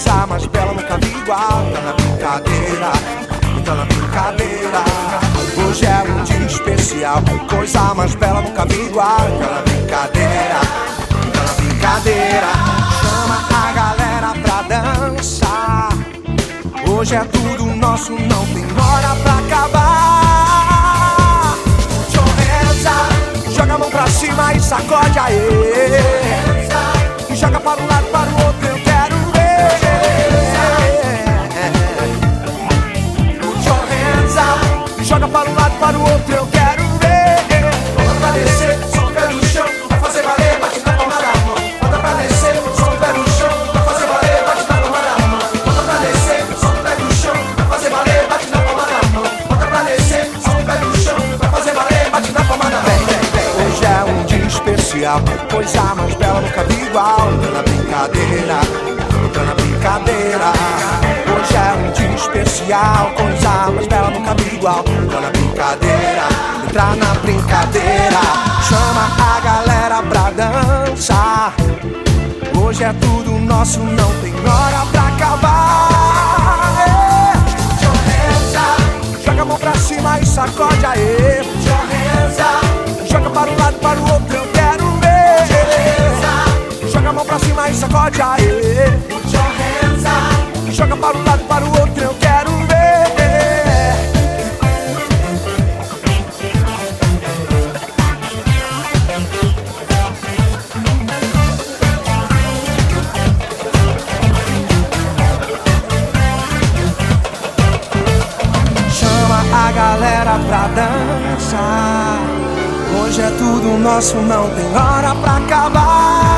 coisa mais bela nunca vi igual. Tá na brincadeira, tá na brincadeira. Hoje é um dia especial, coisa mais bela nunca vi igual. Tá na brincadeira, tá na brincadeira. Chama a galera pra dançar. Hoje é tudo nosso, não tem hora pra acabar. Joga a mão pra cima e sacode aê. Joga para um lado, para o outro, eu quero ver. Put your hands up. Joga para um lado, para o outro, eu quero ver. Bota pra descer, só o pé no chão. Vai fazer valer, bate na palma da mão. Bota pra descer, só o pé no chão. Vai fazer valer, bate na palma da mão. Bota pra descer, só o pé no chão. Vai fazer valer, bate na palma da mão. Bota pra descer, só o pé no chão. Vai fazer valer, bate na palma da mão. Hoje é um dia especial, coisa mais bela nunca vi igual. Tá na brincadeira, tá na brincadeira. Hoje é um dia especial, coisa mais bela nunca vi igual. Tá na brincadeira, entra na brincadeira. Chama a galera pra dançar. Hoje é tudo nosso, não tem hora pra acabar. Put your hands up. Joga a mão pra cima e sacode aê. Put your hands up. Joga para um lado, para o outro, eu quero ver. Joga a mão pra cima e sacode aê. Put your hands up. Joga para um lado, para o outro, eu quero ver. Chama a galera pra dançar. Hoje é tudo nosso, não tem hora pra acabar.